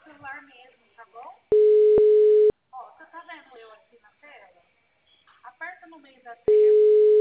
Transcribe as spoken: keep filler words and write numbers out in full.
Ó, você tá vendo eu aqui na tela? Aperta no meio da tela.